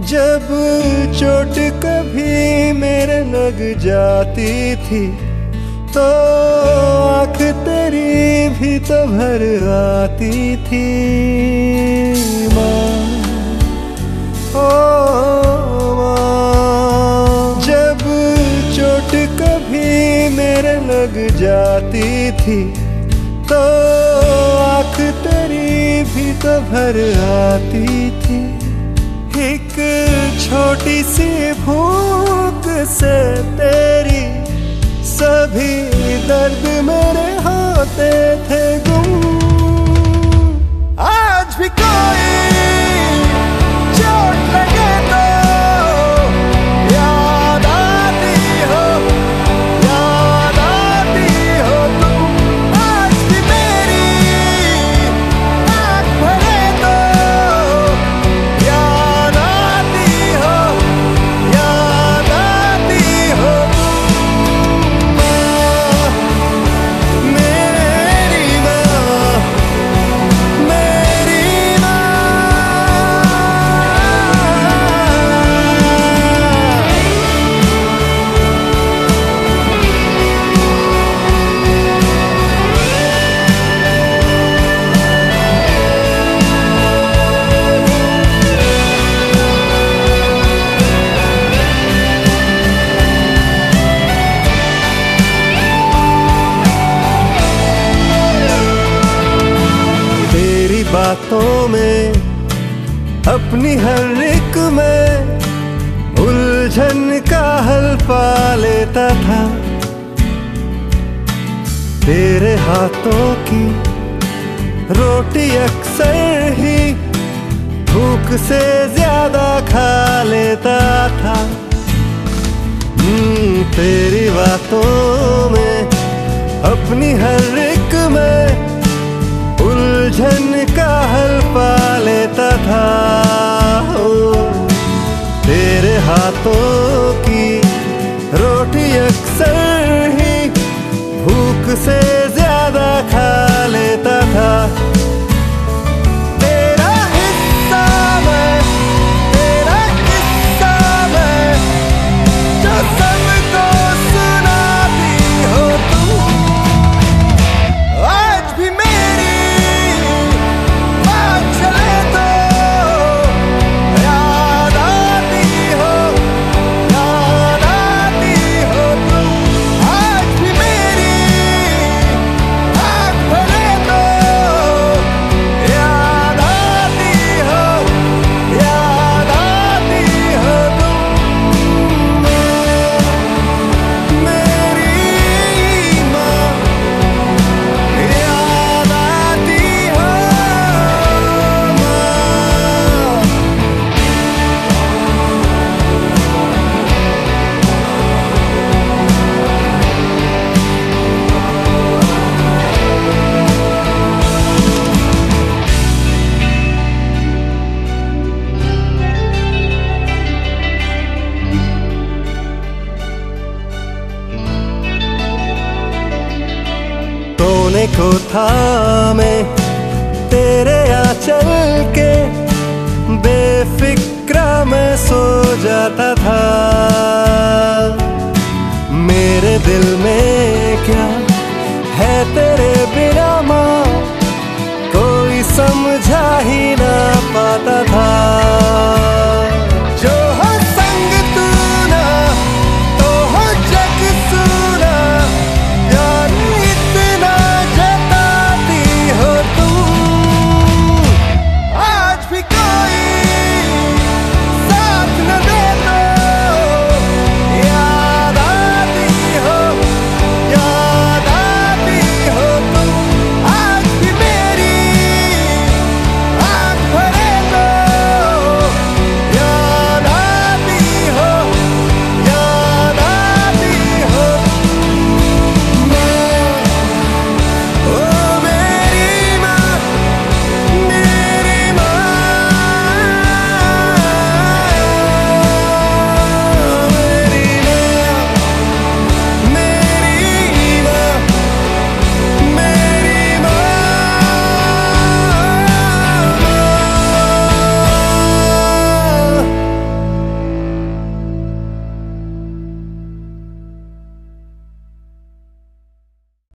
जब चोट कभी मेरे लग जाती थी तो आँख तेरी भी तो भर आती थी माँ, ओ माँ। जब चोट कभी मेरे लग जाती थी तो आँख तेरी भी तो भर आती थी। एक छोटी सी भूख से तेरी सभी दर्द मेरे होते थे गुम। आज भी कोई चोट लगे तो याद आती हो, याद आती हो तुम। आज भी मेरी आँख भरे तो याद आती हो, याद आती हो तुम। मेरी माँ, मेरी माँ। तेरी बातों में अपनी हर एक में उलझन का हल पा लेता था। तेरे हाथों की रोटी अक्सर ही भूख से ज्यादा खा लेता था। तेरी बातों में अपनी हर एक में उलझन का हल पा लेता था। तेरे हाथों की रोटी अक्सर ही भूख से ज्यादा खा लेता था। तेरा हिस्सा मैं, तेरा किस्सा मैं, जो सबको सुनाती हो तुम। आज भी मेरी बात चले तो याद आती हो, याद आती हो तुम। आज भी मेरी आँख भरे तो याद आती हो, याद आती हो तुम। मेरी माँ, याद आती हो माँ। तोने को थामे तेरे आंचल के बेफिक्रा मैं सो जाता था। मेरे दिल में क्या है तेरे बिना माँ, कोई समझा ही ना पाता था।